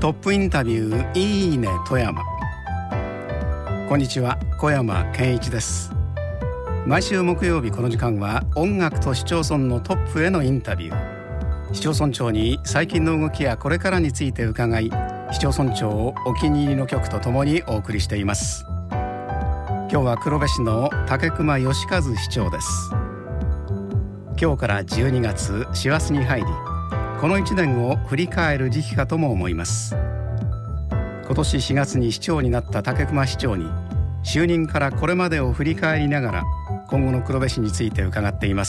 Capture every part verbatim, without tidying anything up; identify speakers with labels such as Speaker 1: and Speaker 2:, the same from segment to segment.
Speaker 1: トップインタビューいいね富山。こんにちは、小山健一です。毎週木曜日この時間は音楽と市町村のトップへのインタビュー。市町村長に最近の動きやこれからについて伺い、市町村長をお気に入りの曲とともにお送りしています。今日は黒部市の武隈義和市長です。今日からじゅうにがつ師走に入り、このいちねんを振り返る時期かとも思います。今年しがつに市長になった武隈市長に就任からこれまでを振り返りながら今後の黒部市について伺っています。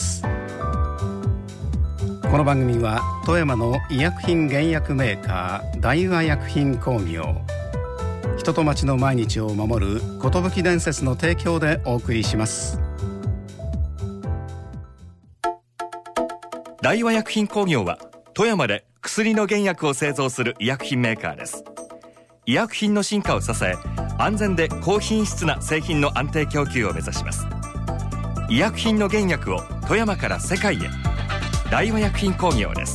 Speaker 1: この番組は富山の医薬品原薬メーカー大和薬品工業、人と町の毎日を守る寿伝説の提供でお送りします。
Speaker 2: 大和薬品工業は富山で薬の原薬を製造する医薬品メーカーです。医薬品の進化を支え、安全で高品質な製品の安定供給を目指します。医薬品の原薬を富山から世界へ。大和薬品工業です。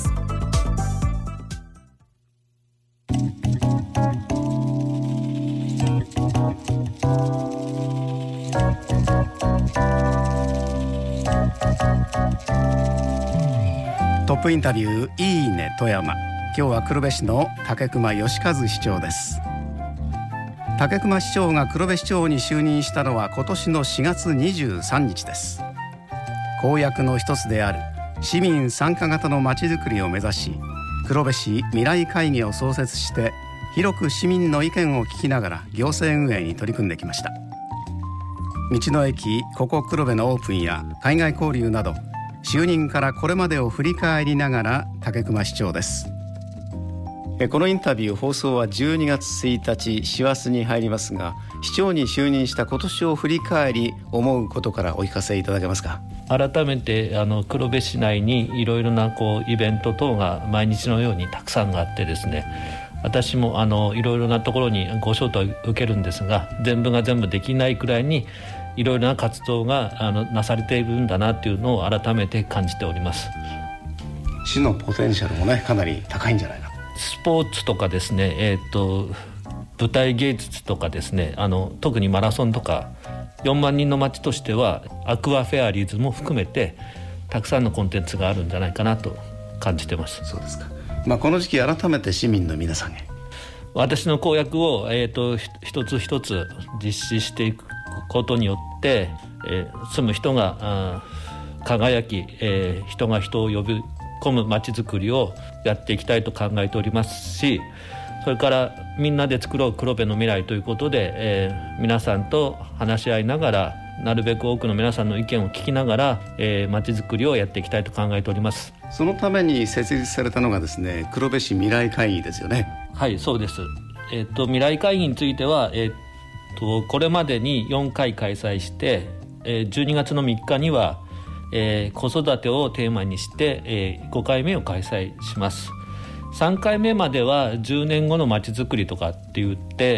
Speaker 1: トップインタビューいいね富山。今日は黒部市の武隈義和市長です。武隈市長が黒部市長に就任したのは今年のしがつにじゅうさんにちです。公約の一つである市民参加型のまちづくりを目指し、黒部市未来会議を創設して広く市民の意見を聞きながら行政運営に取り組んできました。道の駅ここ黒部のオープンや海外交流など、就任からこれまでを振り返りながら武隈市長です。このインタビュー放送はじゅうにがつついたち師走に入りますが、市長に就任した今年を振り返り思うことからお聞かせいただけますか。
Speaker 3: 改めてあの黒部市内にいろいろなこうイベント等が毎日のようにたくさんがあってですね、私もあのいろいろなところにご招待を受けるんですが、全部が全部できないくらいにいろいろな活動があのなされているんだなというのを改めて感じております。
Speaker 1: 市のポテンシャルもね、かなり高いんじゃないか。
Speaker 3: スポーツとかですね、えー、と舞台芸術とかですね、あの特にマラソンとかよんまんにんの町としてはアクアフェアリーズも含めてたくさんのコンテンツがあるんじゃないかなと感じてます。
Speaker 1: そうですか。まあ、この時期改めて市民の皆さんへ
Speaker 3: 私の公約を、えー、と一つ一つ実施していくことによって、えー、住む人が輝き、えー、人が人を呼び込むまちづくりをやっていきたいと考えておりますし、それからみんなで作ろう黒部の未来ということで、えー、皆さんと話し合いながら、なるべく多くの皆さんの意見を聞きながら、えー、まちづくりをやっていきたいと考えております。
Speaker 1: そのために設立されたのがですね、黒部市未来会議ですよね。
Speaker 3: はい、そうです。えー、と未来会議については、えー、とこれまでによんかい開催して、えー、じゅうにがつのみっかには、えー、子育てをテーマにして、えー、ごかいめを開催します。さんかいめまではじゅうねんごのまちづくりとかって言って、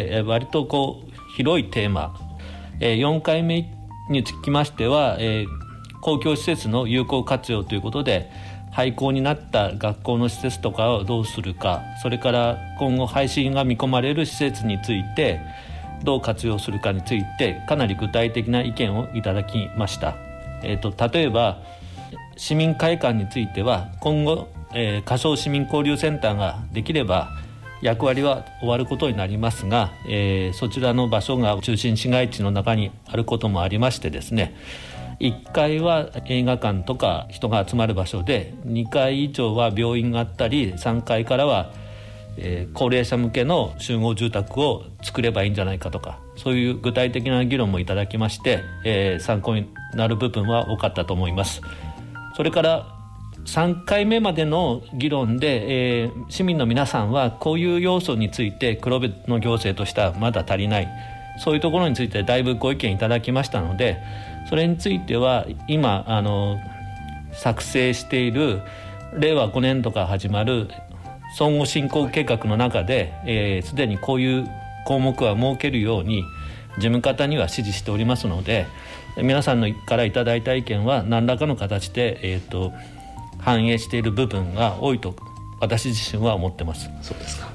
Speaker 3: えー、割とこう広いテーマ、えー、よんかいめにつきましては、えー、公共施設の有効活用ということで、廃校になった学校の施設とかをどうするか、それから今後廃止が見込まれる施設についてどう活用するかについて、かなり具体的な意見をいただきました。えー、と例えば市民会館については今後、えー、仮想市民交流センターができれば役割は終わることになりますが、えー、そちらの場所が中心市街地の中にあることもありましてですね、いっかいは映画館とか人が集まる場所で、にかい以上は病院があったり、さんかいからは、えー、高齢者向けの集合住宅を作ればいいんじゃないかとか、そういう具体的な議論もいただきまして、えー、参考になる部分は多かったと思います。それからさんかいめまでの議論で、えー、市民の皆さんはこういう要素について黒部の行政としてはまだ足りない、そういうところについてだいぶご意見いただきましたので、それについては今あの作成しているれいわごねん度から始まる総合振興計画の中で、すで、えー、にこういう項目は設けるように事務方には指示しておりますので、皆さんのからいただいた意見は何らかの形で、えー、と反映している部分が多いと私自身は思ってます。
Speaker 1: そうですか。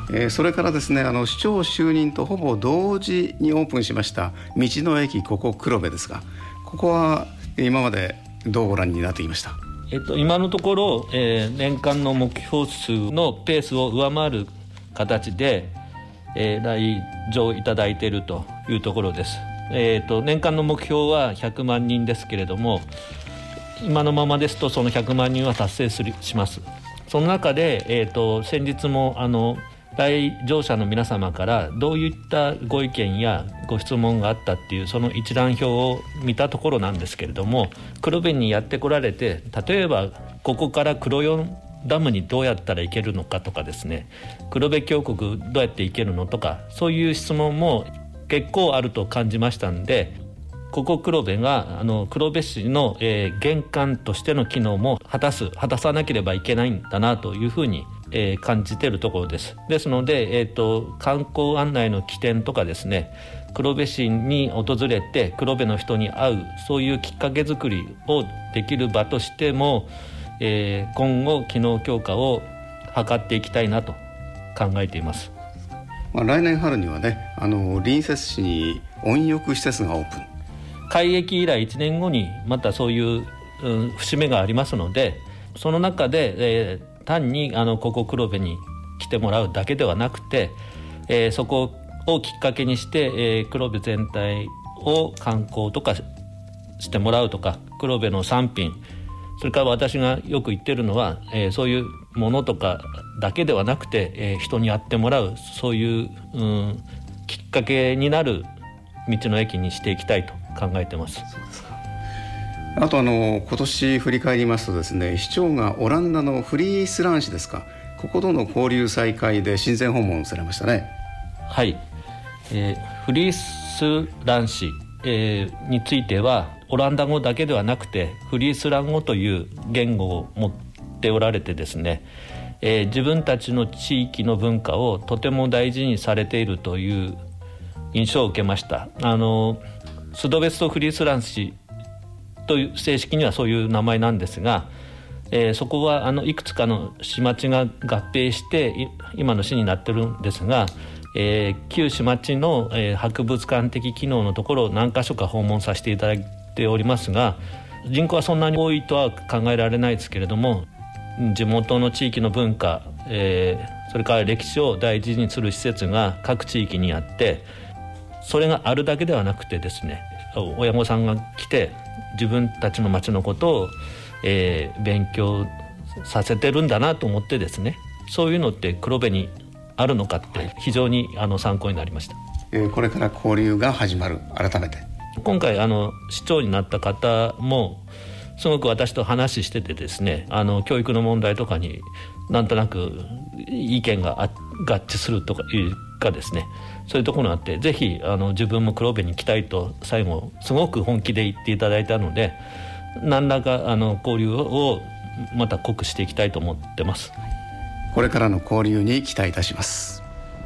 Speaker 1: えー、それからですね、あの市長就任とほぼ同時にオープンしました道の駅ここ黒部ですが、ここは今までどうご覧になっていました？
Speaker 3: えっと、今のところ、えー、年間の目標数のペースを上回る形で、えー、来場いただいているというところです。えー、と年間の目標はひゃくまんにんですけれども、今のままですとそのひゃくまんにんは達成するします。その中で、えー、と先日もあの来場者の皆様からどういったご意見やご質問があったっていうその一覧表を見たところなんですけれども、黒部にやってこられて、例えばここから黒四ダムにどうやったら行けるのかとかですね、黒部峡谷どうやって行けるのとか、そういう質問も結構あると感じましたんで、ここ黒部があの黒部市の、えー、玄関としての機能も果たす果たさなければいけないんだなというふうに、えー、感じているところです。ですので、えーと、観光案内の起点とかですね、黒部市に訪れて黒部の人に会う、そういうきっかけ作りをできる場としても、えー、今後機能強化を図っていきたいなと考えています。
Speaker 1: まあ、来年春にはね、あの隣接市に温浴施設がオープン、
Speaker 3: 開駅以来いちねんごにまたそういう、うん、節目がありますので、その中で、えー、単にあのここ黒部に来てもらうだけではなくて、えー、そこをきっかけにして、えー、黒部全体を観光とかしてもらうとか、黒部の産品、それから私がよく言ってるのは、えー、そういうものとかだけではなくて、えー、人に会ってもらう、そういう、うん、きっかけになる道の駅にしていきたいと考えてます。
Speaker 1: そうですか。あとあの今年振り返りますとですね、市長がオランダのフリースラン市ですか、こことの交流再開で親善訪問されましたね。
Speaker 3: はい、えー、フリースラン市、えー、についてはオランダ語だけではなくてフリースラン語という言語を持っておられてですね、えー、自分たちの地域の文化をとても大事にされているという印象を受けました。あのスドベストフリースラン市という正式にはそういう名前なんですが、えー、そこはあのいくつかの市町が合併して今の市になってるんですが、えー、旧市町の、えー、博物館的機能のところを何か所か訪問させていただいておりますが、人口はそんなに多いとは考えられないですけれども、地元の地域の文化、えー、それから歴史を大事にする施設が各地域にあって、それがあるだけではなくてですね、親御さんが来て自分たちの町のことを、えー、勉強させてるんだなと思ってですね、そういうのって黒部にあるのかって非常にあの参考になりました。
Speaker 1: えー、これから交流が始まる。改めて
Speaker 3: 今回あの市長になった方もすごく私と話しててですね、あの教育の問題とかになんとなく意見が合致するとかいうかですね、そういうところがあって、ぜひあの自分も黒部に来たいと最後すごく本気で言っていただいたので、何らかあの交流をまた濃くしていきたいと思ってます。
Speaker 1: これからの交流に期待いたします。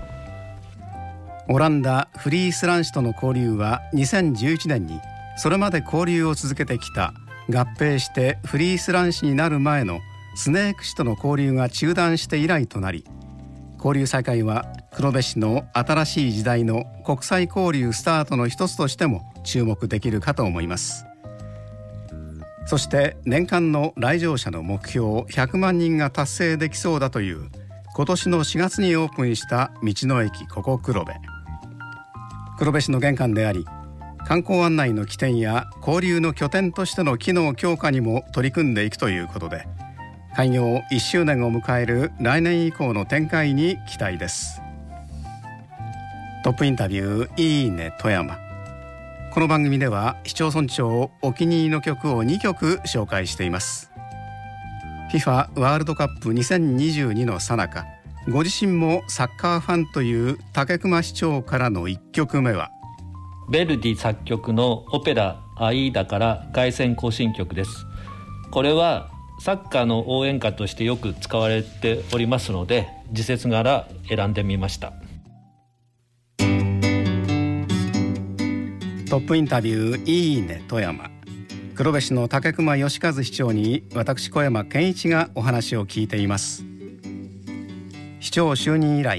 Speaker 1: オランダフリースラン市との交流はにせんじゅういちねんにそれまで交流を続けてきた合併してフリースラン市になる前のスネーク市との交流が中断して以来となり、交流再開は黒部市の新しい時代の国際交流スタートの一つとしても注目できるかと思います。そして年間の来場者の目標ひゃくまんにんが達成できそうだという今年のしがつにオープンした道の駅ここ黒部。黒部市の玄関であり、観光案内の起点や交流の拠点としての機能強化にも取り組んでいくということで、開業いっしゅうねんを迎える来年以降の展開に期待です。トップインタビューいいね富山。この番組では市町村長お気に入りの曲をにきょく紹介しています。 フィファ ワールドカップにせんにじゅうにの最中、ご自身もサッカーファンという武隈市長からのいっきょくめは
Speaker 3: ヴェルディ作曲のオペラアイーダから凱旋行進曲です。これはサッカーの応援歌としてよく使われておりますので、時節柄選んでみました。
Speaker 1: トップインタビューいいね富山。黒部市の武隈義和市長に私小山健一がお話を聞いています。市長就任以来、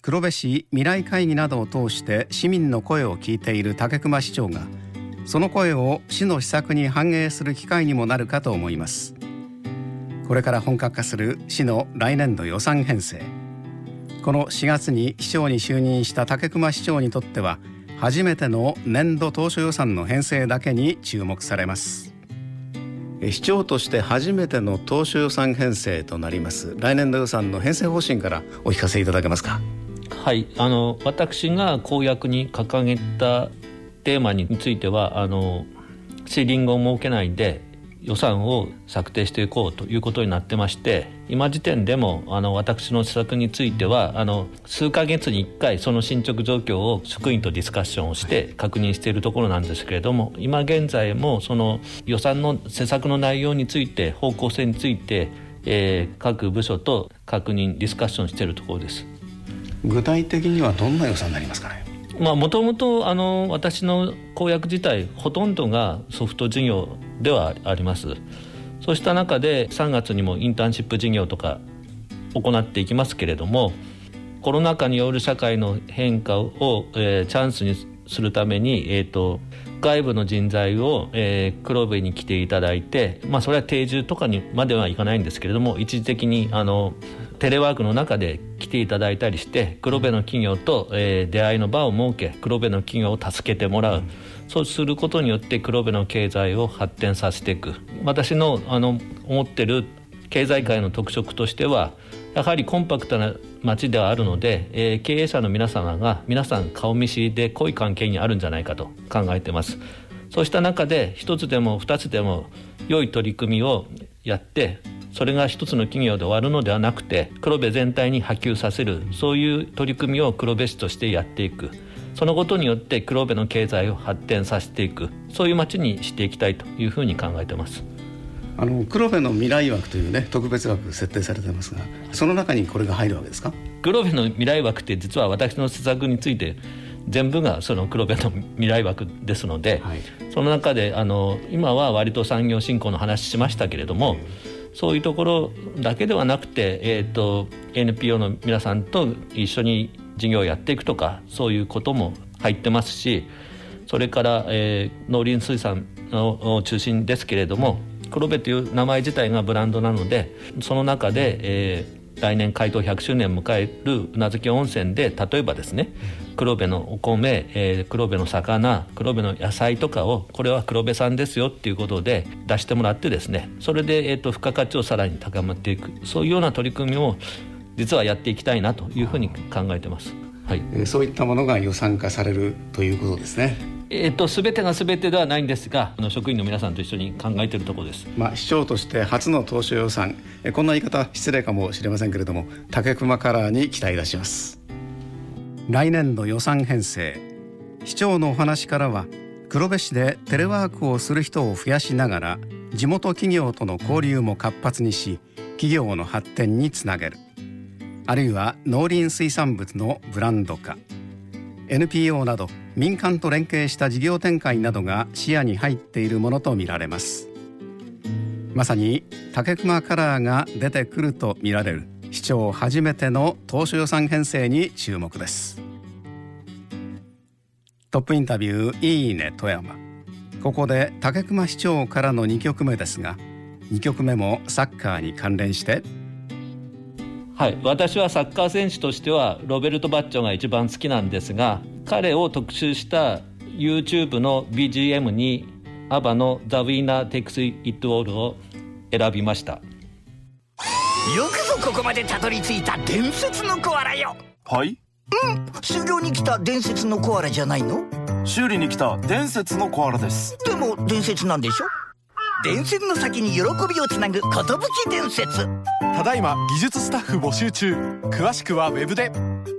Speaker 1: 黒部市未来会議などを通して市民の声を聞いている武隈市長が、その声を市の施策に反映する機会にもなるかと思います。これから本格化する市の来年度予算編成。このしがつに市長に就任した武隈市長にとっては初めての年度当初予算の編成だけに注目されます。市長として初めての当初予算編成となります来年度予算の編成方針からお聞かせいただけますか。
Speaker 3: はい、あの私が公約に掲げたテーマについてはあのシーリングを設けないで予算を策定していこうということになってまして、今時点でもあの私の施策についてはあの数ヶ月にいっかいその進捗状況を職員とディスカッションをして確認しているところなんですけれども、今現在もその予算の施策の内容について方向性について、えー、各部署と確認ディスカッションしているところです。
Speaker 1: 具体的にはどんな予算になりますかね。
Speaker 3: もともと私の公約自体ほとんどがソフト事業ではあります。そうした中でさんがつにもインターンシップ事業とか行っていきますけれども、コロナ禍による社会の変化を、えー、チャンスにするために、えーと、外部の人材を、えー、黒部に来ていただいて、まあ、それは定住とかにまではいかないんですけれども、一時的にあのテレワークの中で来ていただいたりして黒部の企業と、えー、出会いの場を設け、黒部の企業を助けてもらう、そうすることによって黒部の経済を発展させていく。私の、あの思ってる経済界の特色としてはやはりコンパクトな町ではあるので、えー、経営者の皆様が皆さん顔見知りで濃い関係にあるんじゃないかと考えています。そうした中で一つでも二つでも良い取り組みをやって、それが一つの企業で終わるのではなくて黒部全体に波及させる、そういう取り組みを黒部市としてやっていく。そのことによって黒部の経済を発展させていく、そういう町にしていきたいというふうに考えています。
Speaker 1: あの黒部の未来枠というね特別枠設定されていますが、その中にこれが入るわけですか。
Speaker 3: 黒部の未来枠って実は私の施策について全部がその黒部の未来枠ですので、はい、その中であの今は割と産業振興の話しましたけれども、そういうところだけではなくて、えーと、エヌピーオー の皆さんと一緒に事業をやっていくとか、そういうことも入ってますし、それから、えー、農林水産の中心ですけれども、黒部という名前自体がブランドなので、その中で、えー、来年開湯ひゃくしゅうねんを迎える宇奈月温泉で例えばですね、黒部のお米、えー、黒部の魚、黒部の野菜とかをこれは黒部産ですよっていうことで出してもらってですね、それで、えーと、付加価値をさらに高まっていく、そういうような取り組みを実はやっていきたいなというふうに考えてます。はい、
Speaker 1: えー、そういったものが予算化されるということですね。
Speaker 3: えー、と全てが全てではないんですが、あの職員の皆さんと一緒に考えているところです。
Speaker 1: まあ、市長として初の当初予算、えこんな言い方失礼かもしれませんけれども、武隈カラーに期待いたします。来年度予算編成、市長のお話からは黒部市でテレワークをする人を増やしながら地元企業との交流も活発にし、企業の発展につなげる、あるいは農林水産物のブランド化、エヌピーオー など民間と連携した事業展開などが視野に入っているものとみられます。まさに武隈カラーが出てくるとみられる市長初めての当初予算編成に注目です。トップインタビューいいね富山。ここで武隈市長からのにきょくめですが、にきょくめもサッカーに関連して。
Speaker 3: はい、私はサッカー選手としてはロベルト・バッジョが一番好きなんですが、彼を特集した YouTube の ビージーエム にアバの The Winner Takes It All を選びました。よ
Speaker 4: くぞここまでたどり着いた伝説のコアラよ。
Speaker 5: はい、
Speaker 4: うん、修行に来た伝説のコアラじゃないの？
Speaker 5: 修理に来た伝説のコアラです。
Speaker 4: でも伝説なんでしょ？伝説の先に喜びをつなぐ寿伝説。
Speaker 5: ただいま技術スタッフ募集中。詳しくはウェブで。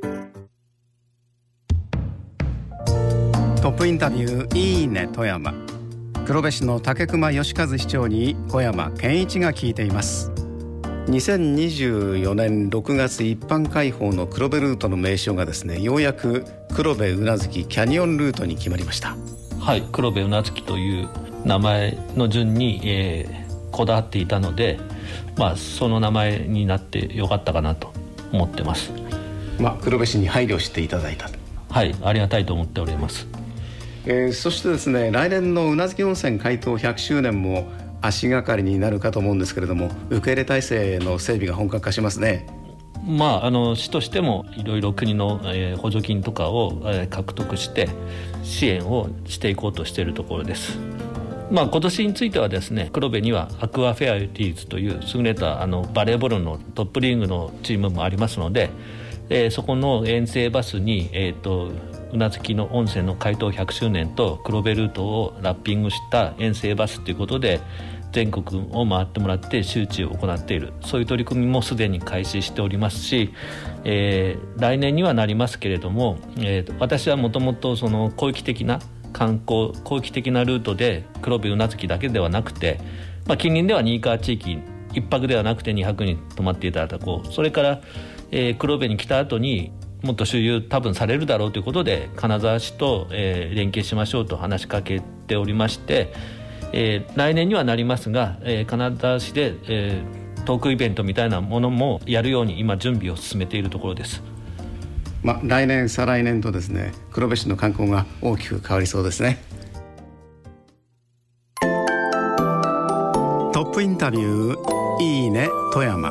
Speaker 1: トップインタビューいいね富山。黒部市の武隈義和市長に小山健一が聞いています。にせんにじゅうよねんろくがつ一般開放の黒部ルートの名称がですね、ようやく黒部宇奈月キャニオンルートに決まりました。
Speaker 3: はい、黒部宇奈月という名前の順に、えー、こだわっていたので、まあ、その名前になってよかったかなと思ってます。
Speaker 1: まあ、黒部市に配慮していただいた。
Speaker 3: はい、ありがたいと思っております。
Speaker 1: えー、そしてですね、来年の宇奈月温泉開湯ひゃくしゅうねんも足がかりになるかと思うんですけれども、受け入れ体制の整備が本格化しますね。
Speaker 3: まあ、あの市としてもいろいろ国の、えー、補助金とかを、えー、獲得して支援をしていこうとしているところです。まあ、今年についてはですね、黒部にはアクアフェアリティーズという優れたあのバレーボールのトップリーグのチームもありますので、えー、そこの遠征バスに、えーと宇奈月の温泉の開湯ひゃくしゅうねんと黒部ルートをラッピングした遠征バスということで全国を回ってもらって周知を行っている、そういう取り組みもすでに開始しておりますし、えー、来年にはなりますけれども、えー、私はもともとその広域的な観光広域的なルートで黒部宇奈月だけではなくて、まあ、近隣では新川地域いっぱくではなくてにはくに泊まっていただこう、それから、えー、黒部に来た後にもっと周遊多分されるだろうということで金沢市と、えー、連携しましょうと話しかけておりまして、えー、来年にはなりますが、えー、金沢市で、えー、トークイベントみたいなものもやるように今準備を進めているところです。
Speaker 1: まあ、来年再来年とですね、黒部市の観光が大きく変わりそうですね。トップインタビューいいね富山。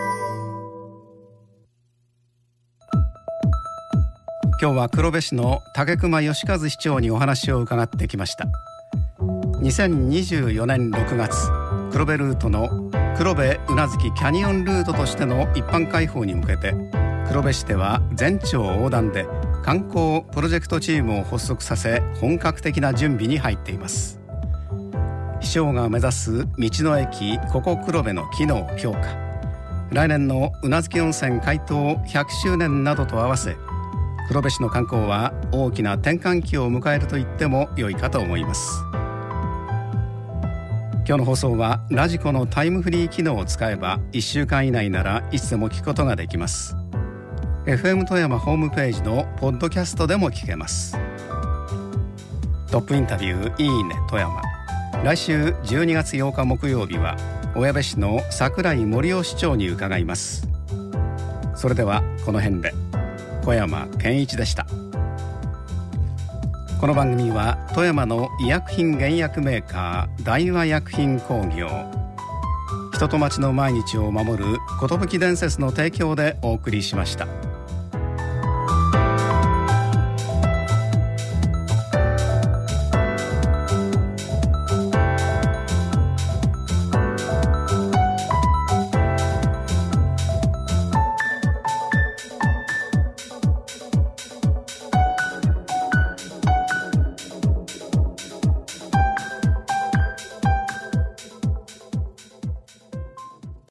Speaker 1: 今日は黒部市の武隈義和市長にお話を伺ってきました。にせんにじゅうよねんろくがつ、黒部ルートの黒部宇奈月キャニオンルートとしての一般開放に向けて、黒部市では全町横断で観光プロジェクトチームを発足させ、本格的な準備に入っています。市長が目指す道の駅ここ黒部の機能強化、来年の宇奈月温泉開湯ひゃくしゅうねんなどと合わせ、黒部市の観光は大きな転換期を迎えると言っても良いかと思います。今日の放送はラジコのタイムフリー機能を使えばいっしゅうかん以内ならいつでも聞くことができます。 エフエム 富山ホームページのポッドキャストでも聞けます。トップインタビューいいね富山、来週じゅうにがつようか木曜日は小矢部市の櫻井森夫市長に伺います。それではこの辺で。小山健一でした。この番組は富山の医薬品原薬メーカー大和薬品工業、人と町の毎日を守る寿伝説の提供でお送りしました。